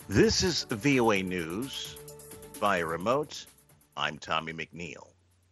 This is VOA News via remote. I'm Tommy McNeil.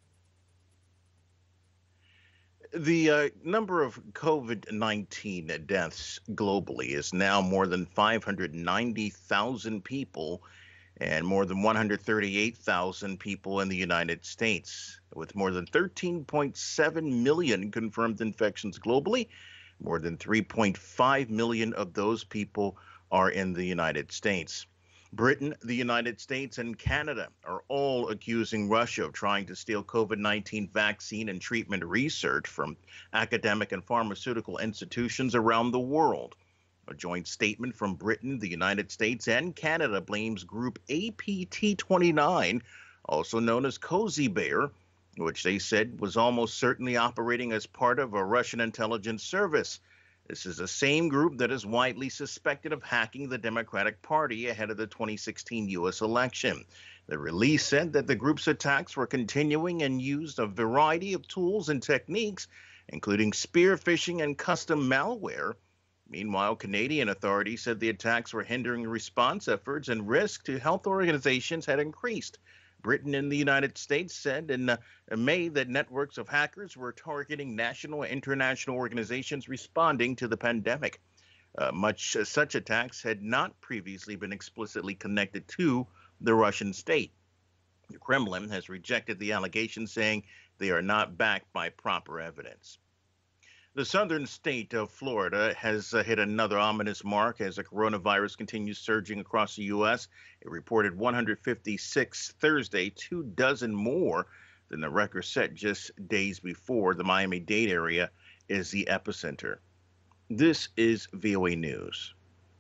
The number of COVID 19 deaths globally is now more than 590,000 people and more than 138,000 people in the United States, with more than 13.7 million confirmed infections globally. More than 3.5 million of those people are in the United States. Britain, the United States, and Canada are all accusing Russia of trying to steal COVID 19 vaccine and treatment research from academic and pharmaceutical institutions around the world. A joint statement from Britain, the United States, and Canada blames Group APT29, also known as Cozy Bear, which they said was almost certainly operating as part of a Russian intelligence service. This is the same group that is widely suspected of hacking the Democratic Party ahead of the 2016 U.S. election. The release said that the group's attacks were continuing and used a variety of tools and techniques, including spear phishing and custom malware. Meanwhile, Canadian authorities said the attacks were hindering response efforts and risk to health organizations had increased. Britain and the United States said in May that networks of hackers were targeting national and international organizations responding to the pandemic. Such attacks had not previously been explicitly connected to the Russian state. The Kremlin has rejected the allegations, saying they are not backed by proper evidence. The southern state of Florida has hit another ominous mark as the coronavirus continues surging across the U.S. It reported 156 Thursday, 24 more than the record set just days before. The Miami-Dade area is the epicenter. This is VOA News.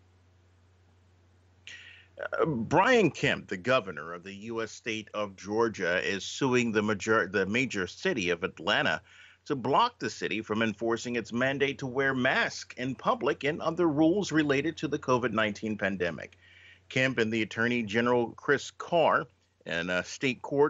Brian Kemp, the governor of the U.S. state of Georgia, is suing the major city of Atlanta to block the city from enforcing its mandate to wear masks in public and other rules related to the COVID-19 pandemic. Kemp and the Attorney General Chris Carr in a state court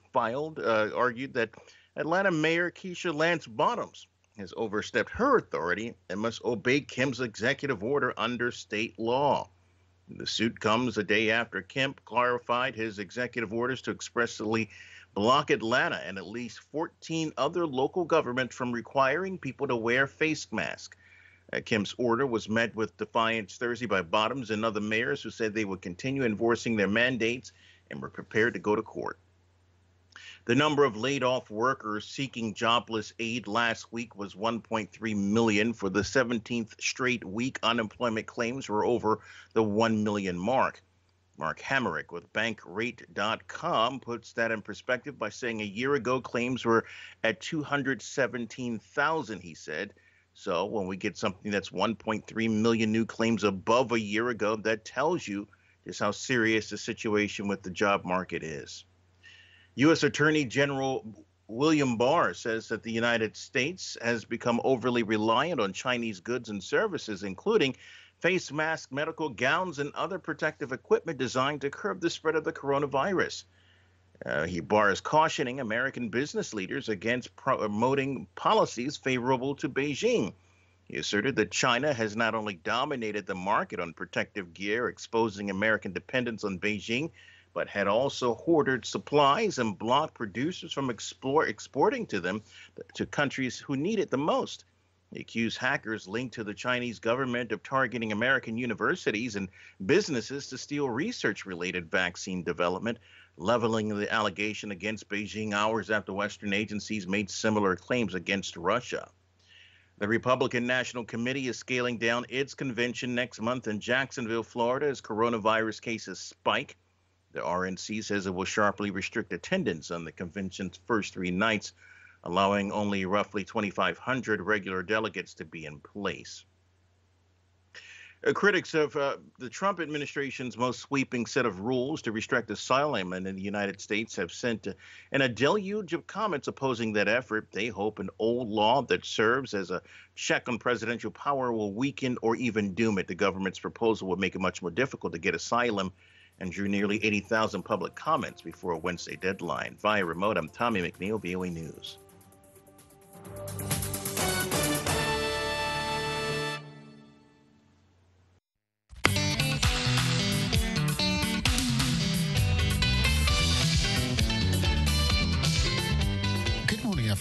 argued that Atlanta Mayor Keisha Lance Bottoms has overstepped her authority and must obey Kemp's executive order under state law. The suit comes a day after Kemp clarified his executive orders to expressly block Atlanta and at least 14 other local governments from requiring people to wear face masks. Kemp's order was met with defiance Thursday by Bottoms and other mayors who said they would continue enforcing their mandates and were prepared to go to court. The number of laid-off workers seeking jobless aid last week was 1.3 million. For the 17th straight week, unemployment claims were over the 1 million mark. Mark Hamerick with Bankrate.com puts that in perspective by saying a year ago claims were at 217,000, he said. So when we get something that's 1.3 million new claims above a year ago, that tells you just how serious the situation with the job market is. U.S. Attorney General William Barr says that the United States has become overly reliant on Chinese goods and services, including face masks, medical gowns, and other protective equipment designed to curb the spread of the coronavirus. Barr is cautioning American business leaders against promoting policies favorable to Beijing. He asserted that China has not only dominated the market on protective gear, exposing American dependence on Beijing, but had also hoarded supplies and blocked producers from exporting to them to countries who need it the most. He accused hackers linked to the Chinese government of targeting American universities and businesses to steal research-related vaccine development, leveling the allegation against Beijing hours after Western agencies made similar claims against Russia. The Republican National Committee is scaling down its convention next month in Jacksonville, Florida, as coronavirus cases spike. The RNC says it will sharply restrict attendance on the convention's first 3 nights, allowing only roughly 2,500 regular delegates to be in place. Critics of the Trump administration's most sweeping set of rules to restrict asylum in the United States have sent in a deluge of comments opposing that effort. They hope an old law that serves as a check on presidential power will weaken or even doom it. The government's proposal would make it much more difficult to get asylum and drew nearly 80,000 public comments before a Wednesday deadline. Via remote, I'm Tommy McNeil, VOA News.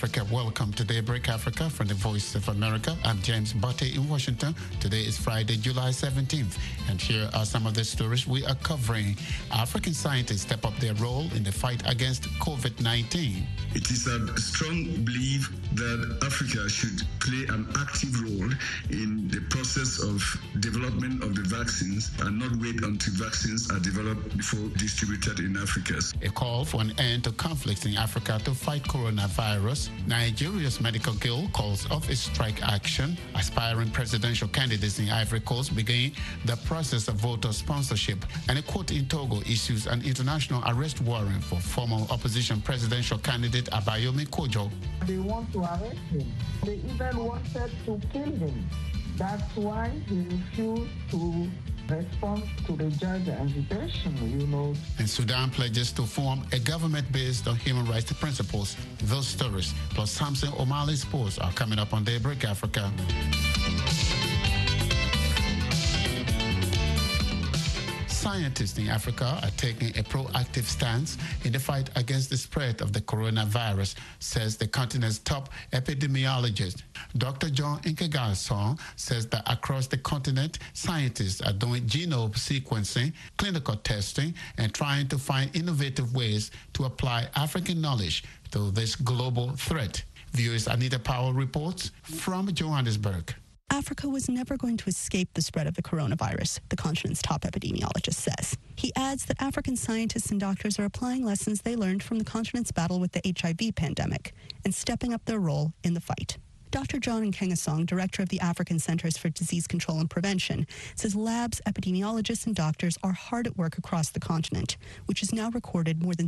Africa. Welcome to Daybreak Africa from the Voice of America. I'm James Butte in Washington. Today is Friday, July 17th. And here are some of the stories we are covering. African scientists step up their role in the fight against COVID-19. It is a strong belief that Africa should play an active role in the process of development of the vaccines and not wait until vaccines are developed before distributed in Africa. A call for an end to conflicts in Africa to fight coronavirus. Nigeria's medical guild calls off its strike action. Aspiring presidential candidates in Ivory Coast begin the process of voter sponsorship. And a court in Togo issues an international arrest warrant for former opposition presidential candidate Abayomi Kojo. They want to arrest him. They even wanted to kill him. That's why he refused to respond to the judge's invitation, And Sudan pledges to form a government based on human rights principles. Those stories, plus Samson O'Malley's sports, are coming up on Daybreak Africa. Scientists in Africa are taking a proactive stance in the fight against the spread of the coronavirus, says the continent's top epidemiologist. Dr. John Nkengasong says that across the continent, scientists are doing genome sequencing, clinical testing, and trying to find innovative ways to apply African knowledge to this global threat. Viewers Anita Powell reports from Johannesburg. Africa was never going to escape the spread of the coronavirus, the continent's top epidemiologist says. He adds that African scientists and doctors are applying lessons they learned from the continent's battle with the HIV pandemic and stepping up their role in the fight. Dr. John Nkengasong, director of the African Centers for Disease Control and Prevention, says labs, epidemiologists, and doctors are hard at work across the continent, which has now recorded more than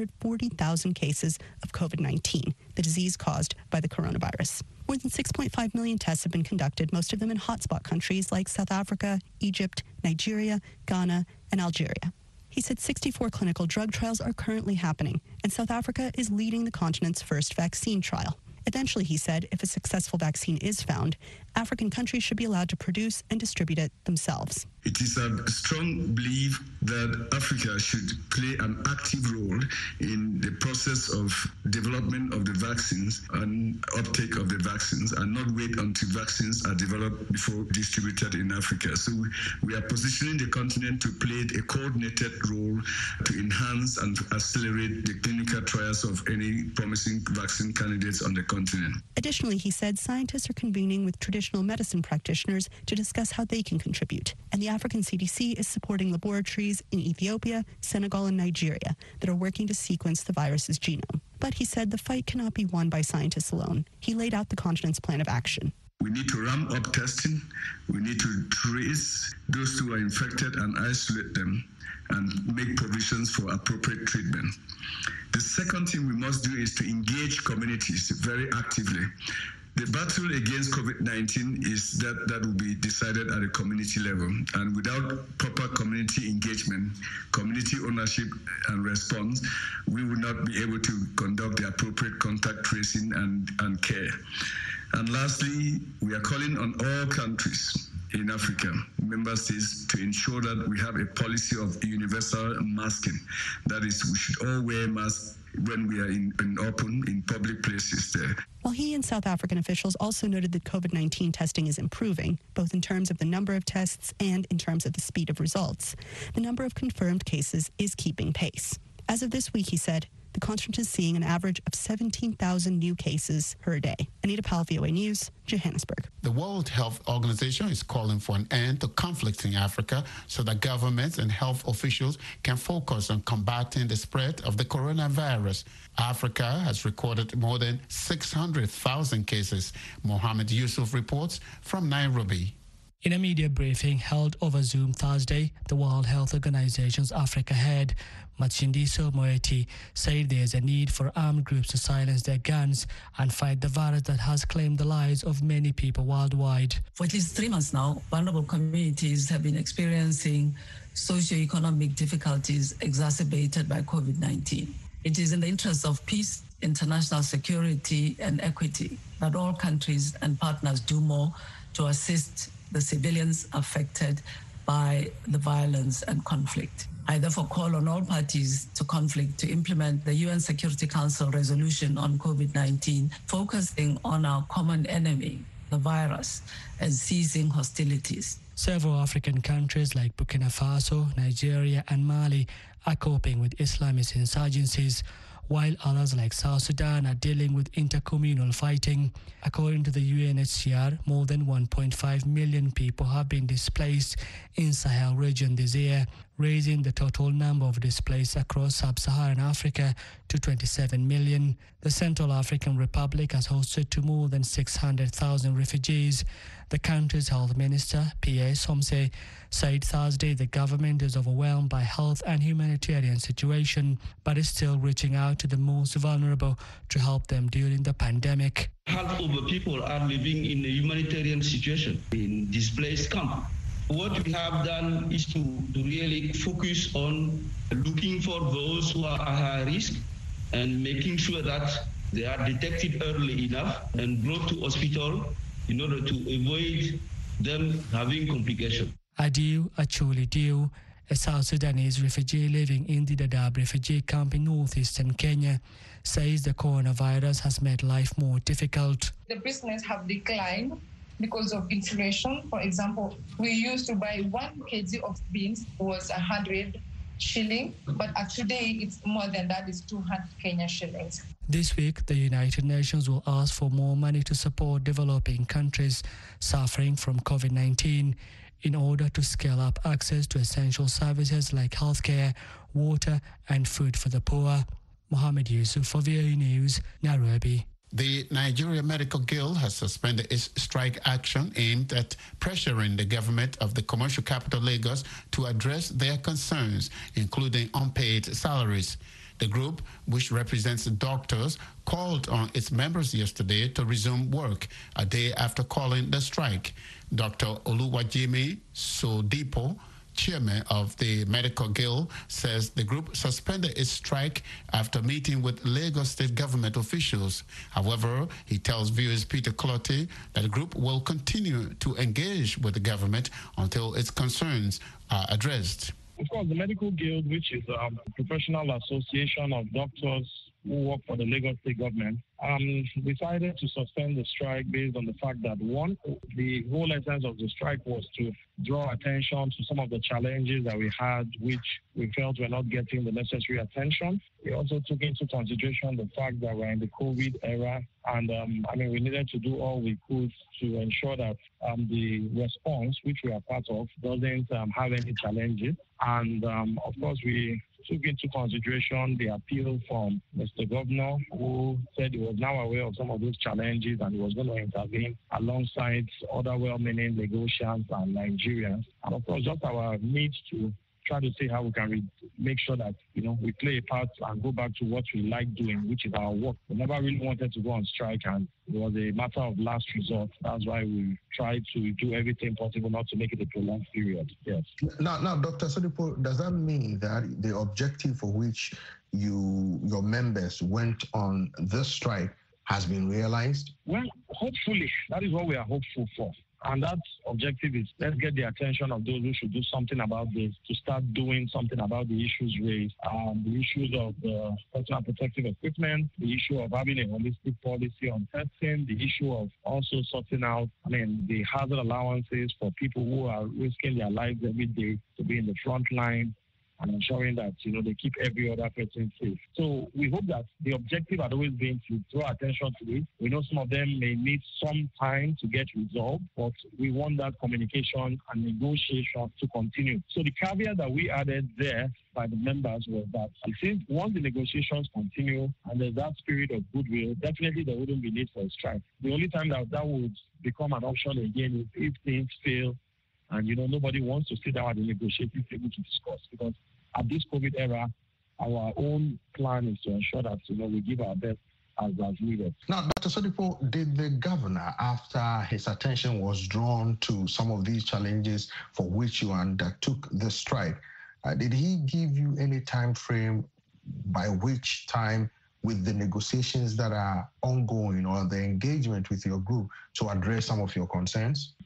640,000 cases of COVID-19, the disease caused by the coronavirus. More than 6.5 million tests have been conducted, most of them in hotspot countries like South Africa, Egypt, Nigeria, Ghana, and Algeria. He said 64 clinical drug trials are currently happening, and South Africa is leading the continent's first vaccine trial. Eventually, he said, if a successful vaccine is found, African countries should be allowed to produce and distribute it themselves. It is a strong belief that Africa should play an active role in the process of development of the vaccines and uptake of the vaccines and not wait until vaccines are developed before distributed in Africa. So we are positioning the continent to play a coordinated role to enhance and accelerate the clinical trials of any promising vaccine candidates on the continent. Additionally, he said scientists are convening with traditional medicine practitioners to discuss how they can contribute. And the African CDC is supporting laboratories in Ethiopia, Senegal, and Nigeria that are working to sequence the virus's genome. But he said the fight cannot be won by scientists alone. He laid out the continent's plan of action. We need to ramp up testing. We need to trace those who are infected and isolate them and make provisions for appropriate treatment. The second thing we must do is to engage communities very actively. The battle against COVID-19 is that will be decided at a community level. And without proper community engagement, community ownership and response, we will not be able to conduct the appropriate contact tracing and care. And lastly, we are calling on all countries in Africa, member states, to ensure that we have a policy of universal masking. That is, we should all wear masks when we are in public places there. While he and South African officials also noted that COVID-19 testing is improving, both in terms of the number of tests and in terms of the speed of results, the number of confirmed cases is keeping pace. As of this week, he said, the continent is seeing an average of 17,000 new cases per day. Anita Powell, VOA News, Johannesburg. The World Health Organization is calling for an end to conflicts in Africa so that governments and health officials can focus on combating the spread of the coronavirus. Africa has recorded more than 600,000 cases. Mohammed Yusuf reports from Nairobi. In a media briefing held over Zoom Thursday, the World Health Organization's Africa head, Matshidiso Moeti, said there's a need for armed groups to silence their guns and fight the virus that has claimed the lives of many people worldwide. For at least 3 months now, vulnerable communities have been experiencing socio-economic difficulties exacerbated by COVID-19. It is in the interest of peace, international security, and equity that all countries and partners do more to assist the civilians affected by the violence and conflict. I therefore call on all parties to conflict to implement the UN Security Council resolution on COVID-19, focusing on our common enemy, the virus, and ceasing hostilities. Several African countries like Burkina Faso, Nigeria, and Mali are coping with Islamist insurgencies, while others like South Sudan are dealing with intercommunal fighting. According to the UNHCR, more than 1.5 million people have been displaced in Sahel region this year, raising the total number of displaced across sub-Saharan Africa to 27 million. The Central African Republic has hosted to more than 600,000 refugees. The country's health minister, Pierre Somse, said Thursday the government is overwhelmed by health and humanitarian situation, but is still reaching out to the most vulnerable to help them during the pandemic. Half of the people are living in a humanitarian situation in displaced camp. What we have done is to really focus on looking for those who are at high risk and making sure that they are detected early enough and brought to hospital in order to avoid them having complications. Adieu Achuli Diu, a South Sudanese refugee living in the Dadaab refugee camp in northeastern Kenya, says the coronavirus has made life more difficult. The business have declined because of inflation. For example, we used to buy 1 kg of beans was 100 shilling, but today it's more than that, it's 200 Kenya shillings. This week, the United Nations will ask for more money to support developing countries suffering from COVID-19 in order to scale up access to essential services like healthcare, water, and food for the poor. Mohammed Yusuf for VOA News, Nairobi. The Nigeria Medical Guild has suspended its strike action aimed at pressuring the government of the commercial capital Lagos to address their concerns, including unpaid salaries. The group, which represents doctors, called on its members yesterday to resume work a day after calling the strike. Dr. Oluwajimi Sodipo, chairman of the Medical Guild, says the group suspended its strike after meeting with Lagos state government officials. However, he tells viewers Peter Clottey that the group will continue to engage with the government until its concerns are addressed. Of course, the Medical Guild, which is a professional association of doctors who work for the Lagos state government, decided to suspend the strike based on the fact that, one, the whole essence of the strike was to draw attention to some of the challenges that we had, which we felt were not getting the necessary attention. We also took into consideration the fact that we're in the COVID era, and we needed to do all we could to ensure that the response, which we are part of, doesn't have any challenges. And of course, we took into consideration the appeal from Mr. Governor, who said he was now aware of some of those challenges and he was going to intervene alongside other well-meaning Lagosians and Nigerians. And of course, just our need to try to see how we can make sure that, we play a part and go back to what we like doing, which is our work. We never really wanted to go on strike, and it was a matter of last resort. That's why we tried to do everything possible not to make it a prolonged period. Yes. Now, Dr. Sodipo, does that mean that the objective for which your members went on this strike has been realized? Well, hopefully. That is what we are hopeful for. And that objective is, let's get the attention of those who should do something about this, to start doing something about the issues raised, the issues of the personal protective equipment, the issue of having a holistic policy on testing, the issue of also sorting out, the hazard allowances for people who are risking their lives every day to be in the front line, and ensuring that, they keep every other person safe. So we hope that the objective had always been to draw attention to it. We know some of them may need some time to get resolved, but we want that communication and negotiation to continue. So the caveat that we added there by the members was that since once the negotiations continue and there's that spirit of goodwill, definitely there wouldn't be need for a strike. The only time that would become an option again is if things fail and, nobody wants to sit down at the negotiating table to discuss, because at this COVID era, our own plan is to ensure that, we give our best as needed. Now, Dr. Sodipo, did the governor, after his attention was drawn to some of these challenges for which you undertook the strike, did he give you any time frame by which time, with the negotiations that are ongoing or the engagement with your group, to address some of your concerns?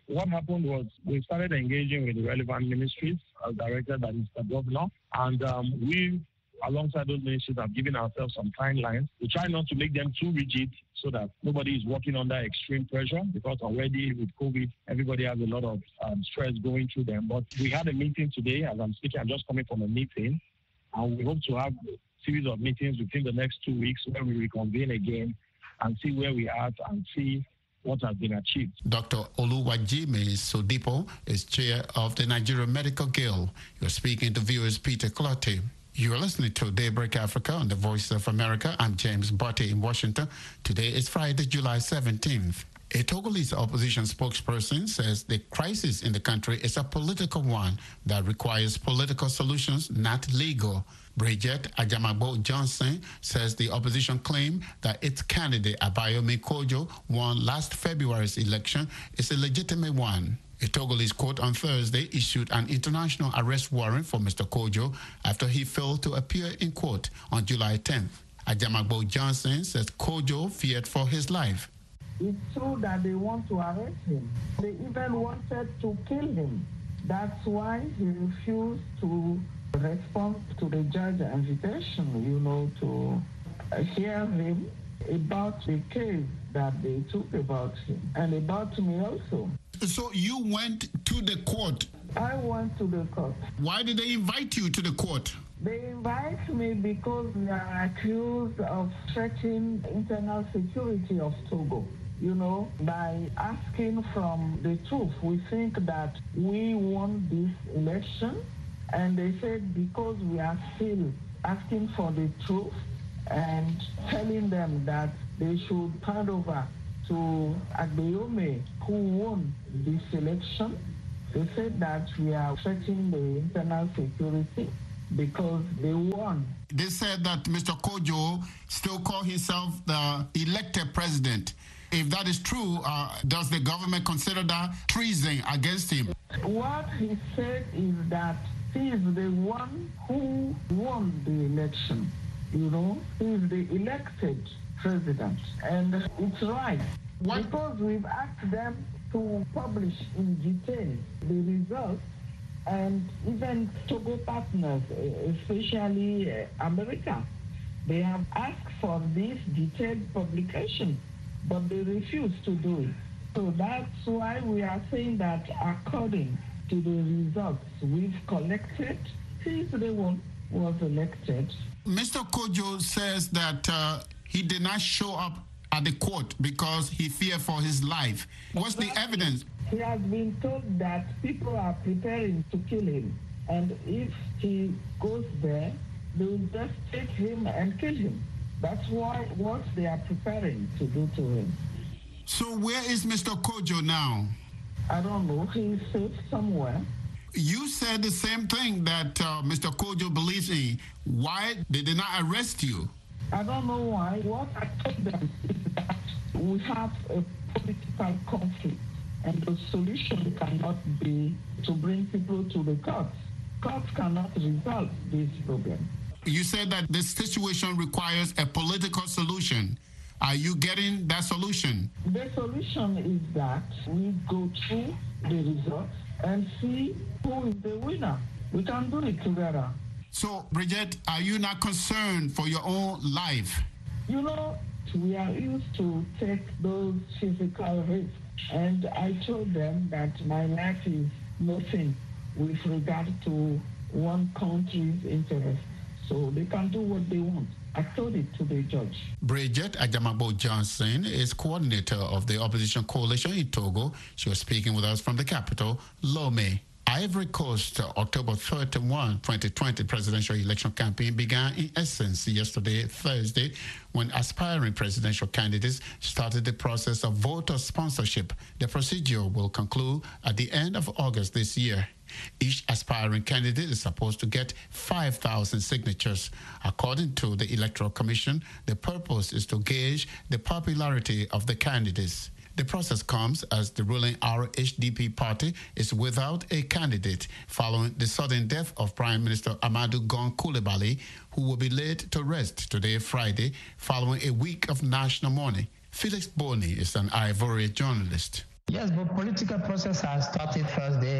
what happened was we started engaging with the relevant ministries as directed by Mr. Governor, and we, alongside those ministries, have given ourselves some timelines. We try not to make them too rigid so that nobody is working under extreme pressure, because already with COVID, everybody has a lot of stress going through them. But we had a meeting today. As I'm speaking, I'm just coming from a meeting, and we hope to have a series of meetings within the next 2 weeks where we reconvene again and see where we are and see what has been achieved. Dr. Oluwajimi Sodipo is chair of the Nigerian Medical Guild. You're speaking to viewers Peter Clottey. You're listening to Daybreak Africa on the Voice of America. I'm James Botti in Washington. Today is Friday, July 17th. A Togolese opposition spokesperson says the crisis in the country is a political one that requires political solutions, not legal. Bridget Ajamabo Johnson says the opposition claim that its candidate Abayomi Kojo won last February's election is a legitimate one. A Togolese court on Thursday issued an international arrest warrant for Mr. Kojo after he failed to appear in court on July 10th. Ajamabo Johnson says Kojo feared for his life. It's true that they want to arrest him. They even wanted to kill him. That's why he refused to respond to the judge's invitation, to hear him about the case that they took about him and about me also. So you went to the court? I went to the court. Why did they invite you to the court? They invite me because we are accused of threatening internal security of Togo. By asking from the truth. We think that we won this election, and they said because we are still asking for the truth and telling them that they should hand over to Abayomi, who won this election. They said that we are threatening the internal security because they won. They said that Mr. Kojo still calls himself the elected president. If that is true, does the government consider that treason against him? What he said is that he is the one who won the election. He is the elected president. And it's right. What? Because we've asked them to publish in detail the results, and even Togo partners, especially America, they have asked for this detailed publication, but they refuse to do it. So that's why we are saying that according to the results we've collected, he's the one who was elected. Mr. Kojo says that he did not show up at the court because he feared for his life. What's the evidence? He has been told that people are preparing to kill him. And if he goes there, they will just take him and kill him. That's what they are preparing to do to him. So where is Mr. Kojo now? I don't know. He's safe somewhere. You said the same thing that Mr. Kojo believes in. Why they did not arrest you? I don't know why. What I told them is that we have a political conflict, and the solution cannot be to bring people to the courts. Courts cannot resolve this problem. You said that the situation requires a political solution. Are you getting that solution? The solution is that we go through the results and see who is the winner. We can do it together. So, Bridget, are you not concerned for your own life? We are used to take those physical risks. And I told them that my life is nothing with regard to one country's interest. So they can do what they want. I told it to the judge. Bridget Ajamabo Johnson is coordinator of the opposition coalition in Togo. She was speaking with us from the capital, Lomé. Ivory Coast, October 31, 2020 presidential election campaign began in essence yesterday, Thursday, when aspiring presidential candidates started the process of voter sponsorship. The procedure will conclude at the end of August this year. Each aspiring candidate is supposed to get 5,000 signatures. According to the Electoral Commission, the purpose is to gauge the popularity of the candidates. The process comes as the ruling RHDP party is without a candidate following the sudden death of Prime Minister Amadou Gon Coulibaly, who will be laid to rest today, Friday, following a week of national mourning. Felix Boni is an Ivorian journalist. Yes, but political process has started first day.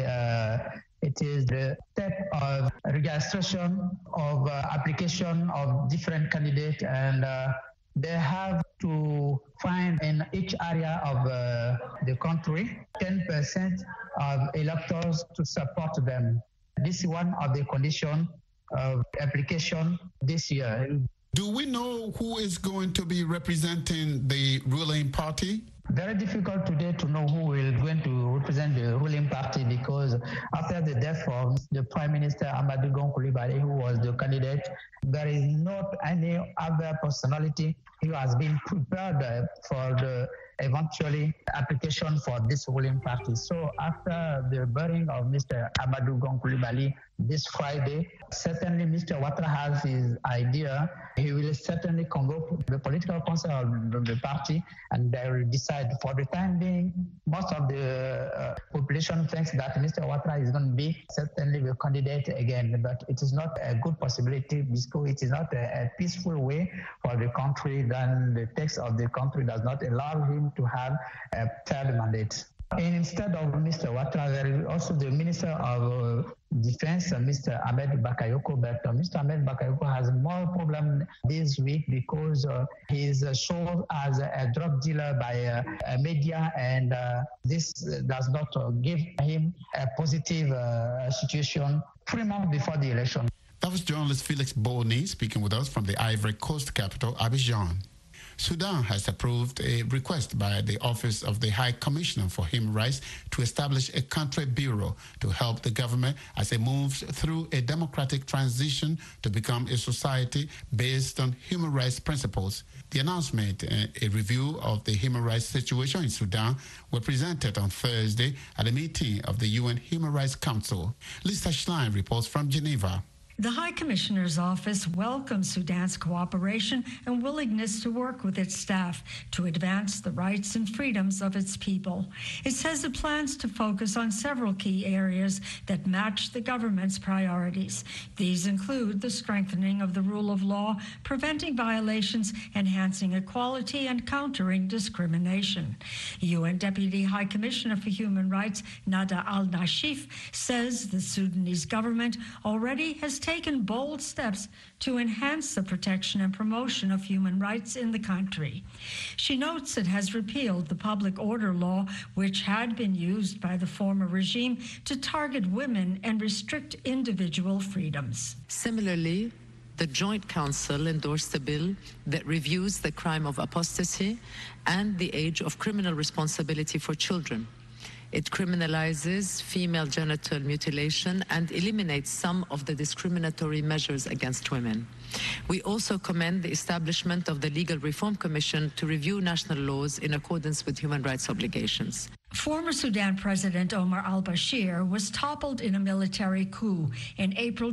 It is the step of registration of application of different candidates, and they have to find in each area of the country 10% of electors to support them. This is one of the conditions of application this year. Do we know who is going to be representing the ruling party? Very difficult today to know who is going to represent the ruling party, because after the death of the Prime Minister Amadou Gon Coulibaly, who was the candidate, there is not any other personality who has been prepared for the eventually application for this ruling party. So after the burying of Mr. Amadou Gon Coulibaly this Friday, certainly Mr. Ouattara has his idea. He will certainly convoke the political council of the party, and they will decide. For the time being, most of the population thinks that Mr. Ouattara is going to be certainly the candidate again, but it is not a good possibility because it is not a peaceful way for the country. Then the text of the country does not allow him to have a third mandate. And instead of Mr. Ouattara, there is also the Minister of Defense, Mr. Ahmed Bakayoko. But Mr. Ahmed Bakayoko has more problem this week because he is shown as a drug dealer by media, and this does not give him a positive situation 3 months before the election. That was journalist Felix Boni speaking with us from the Ivory Coast capital, Abidjan. Sudan has approved a request by the Office of the High Commissioner for Human Rights to establish a country bureau to help the government as it moves through a democratic transition to become a society based on human rights principles. The announcement and a review of the human rights situation in Sudan were presented on Thursday at a meeting of the UN Human Rights Council. Lisa Schlein reports from Geneva. The High Commissioner's Office welcomes Sudan's cooperation and willingness to work with its staff to advance the rights and freedoms of its people. It says it plans to focus on several key areas that match the government's priorities. These include the strengthening of the rule of law, preventing violations, enhancing equality, and countering discrimination. UN Deputy High Commissioner for Human Rights, Nada al-Nashif, says the Sudanese government already has taken bold steps to enhance the protection and promotion of human rights in the country. She notes it has repealed the public order law, which had been used by the former regime to target women and restrict individual freedoms. Similarly, the Joint Council endorsed a bill that reviews the crime of apostasy and the age of criminal responsibility for children. It criminalizes female genital mutilation and eliminates some of the discriminatory measures against women. We also commend the establishment of the Legal Reform Commission to review national laws in accordance with human rights obligations. Former Sudan President Omar al-Bashir was toppled in a military coup in April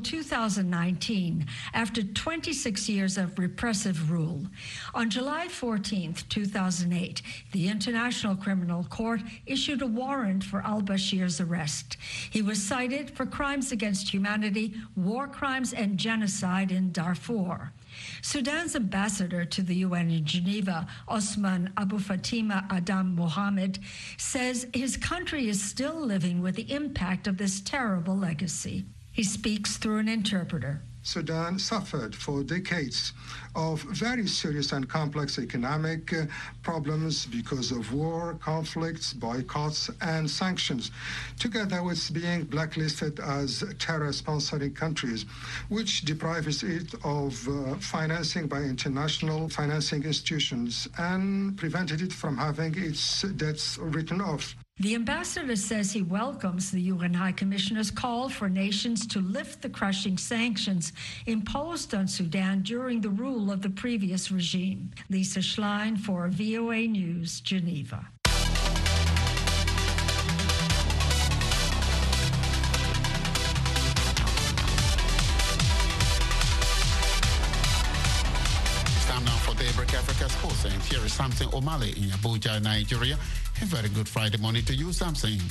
2019 after 26 years of repressive rule. On July 14, 2008, the International Criminal Court issued a warrant for al-Bashir's arrest. He was cited for crimes against humanity, war crimes, and genocide in Darfur. Sudan's ambassador to the UN in Geneva, Osman Abu Fatima Adam Mohammed, says his country is still living with the impact of this terrible legacy. He speaks through an interpreter. Sudan suffered for decades of very serious and complex economic problems because of war, conflicts, boycotts, and sanctions, together with being blacklisted as terror-sponsoring countries, which deprives it of financing by international financing institutions and prevented it from having its debts written off. The ambassador says he welcomes the UN High Commissioner's call for nations to lift the crushing sanctions imposed on Sudan during the rule of the previous regime. Lisa Schlein for VOA News, Geneva. Daybreak Africa Sports, and here is Samson O'Malley in Abuja, Nigeria. A very good Friday morning to you, Samson.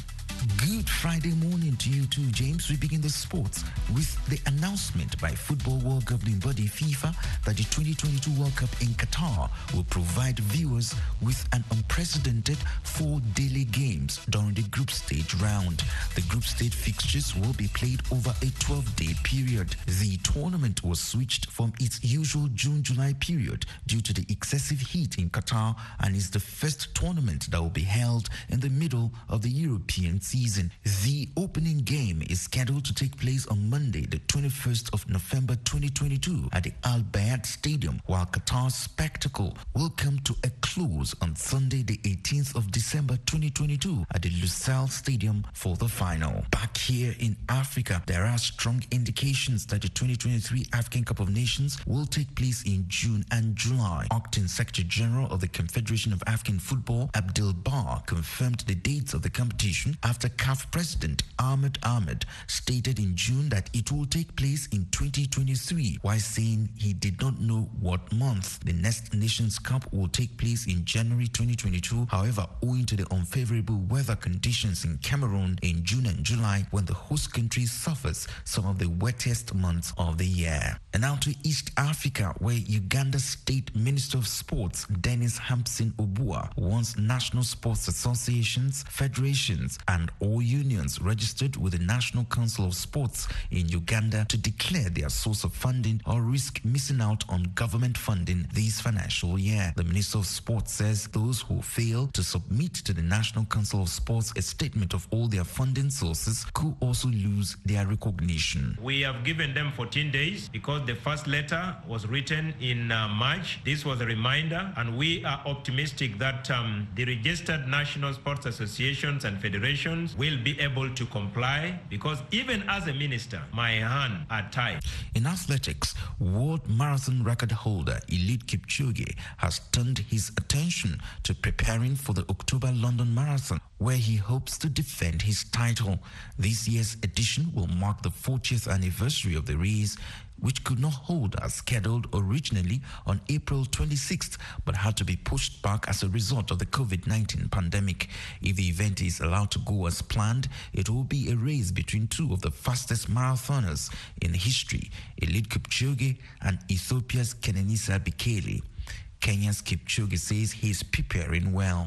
Good Friday morning to you too, James. We begin the sports with the announcement by Football World Governing Body FIFA that the 2022 World Cup in Qatar will provide viewers with an unprecedented 4 daily games during the group stage round. The group stage fixtures will be played over a 12-day period. The tournament was switched from its usual June-July period due to the excessive heat in Qatar and is the first tournament that will be held in the middle of the European season. The opening game is scheduled to take place on Monday, the 21st of November 2022 at the Al Bayat Stadium, while Qatar's spectacle will come to a close on Sunday, the 18th of December 2022 at the Lusail Stadium for the final. Back here in Africa, there are strong indications that the 2023 African Cup of Nations will take place in June and July. Acting Secretary General of the Confederation of African Football, Abdel Bar, confirmed the dates of the competition after CAF President Ahmed Ahmed stated in June that it will take place in 2023, while saying he did not know what month. The next Nations Cup will take place in January 2022. However, owing to the unfavorable weather conditions in Cameroon in June and July, when the host country suffers some of the wettest months of the year. And now to East Africa, where Uganda State Minister of Sports Dennis Hampson Obua wants national sports associations, federations, and all unions registered with the National Council of Sports in Uganda to declare their source of funding or risk missing out on government funding this financial year. The Minister of Sports says those who fail to submit to the National Council of Sports a statement of all their funding sources could also lose their recognition. We have given them 14 days because the first letter was written in March. This was a reminder, and we are optimistic that the registered national sports associations and federations will be able to comply, because even as a minister, my hands are tied. In athletics, world marathon record holder Eliud Kipchoge has turned his attention to preparing for the October London Marathon, where he hopes to defend his title. This year's edition will mark the 40th anniversary of the race, which could not hold as scheduled originally on April 26th, but had to be pushed back as a result of the COVID-19 pandemic. If the event is allowed to go as planned, it will be a race between two of the fastest marathoners in history, Eliud Kipchoge and Ethiopia's Kenenisa Bekele. Kenya's Kipchoge says he's preparing well.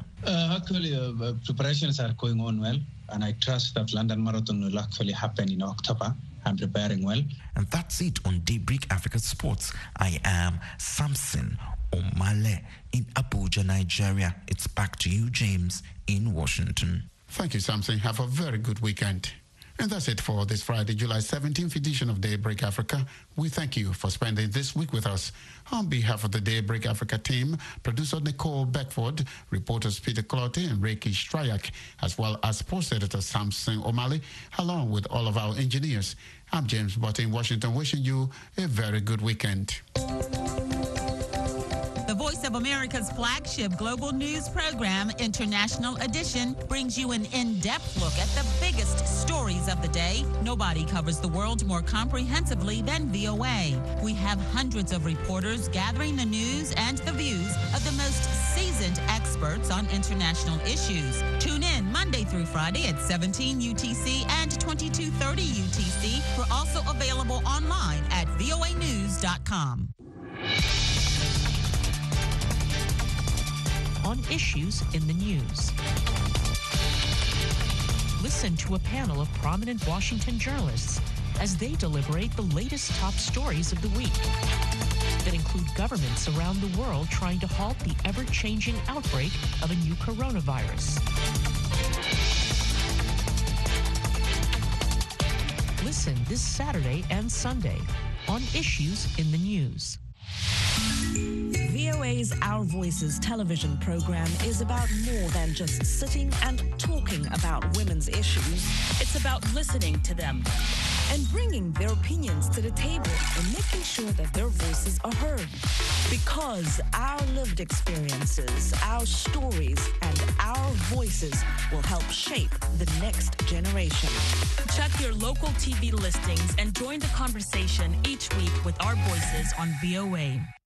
Preparations are going on well, and I trust that London Marathon will actually happen in October. I'm preparing well. And that's it on Daybreak Africa Sports. I am Samson Omale in Abuja, Nigeria. It's back to you, James, in Washington. Thank you, Samson. Have a very good weekend. And that's it for this Friday, July 17th edition of Daybreak Africa. We thank you for spending this week with us. On behalf of the Daybreak Africa team, producer Nicole Beckford, reporters Peter Clotte and Reiki Strayak, as well as sports editor Samson Omale, along with all of our engineers. I'm James Butter in Washington, wishing you a very good weekend. The Voice of America's flagship global news program, International Edition, brings you an in-depth look at the biggest stories of the day. Nobody covers the world more comprehensively than VOA. We have hundreds of reporters gathering the news and the views of the most seasoned experts on international issues. Tune in Monday through Friday at 17 UTC and 2230 UTC. We're also available online at voanews.com. On Issues in the News. Listen to a panel of prominent Washington journalists as they deliberate the latest top stories of the week that include governments around the world trying to halt the ever-changing outbreak of a new coronavirus. Listen this Saturday and Sunday on Issues in the News. VOA's Our Voices television program is about more than just sitting and talking about women's issues. It's about listening to them and bringing their opinions to the table and making sure that their voices are heard. Because our lived experiences, our stories, and our voices will help shape the next generation. Check your local TV listings and join the conversation each week with Our Voices on VOA.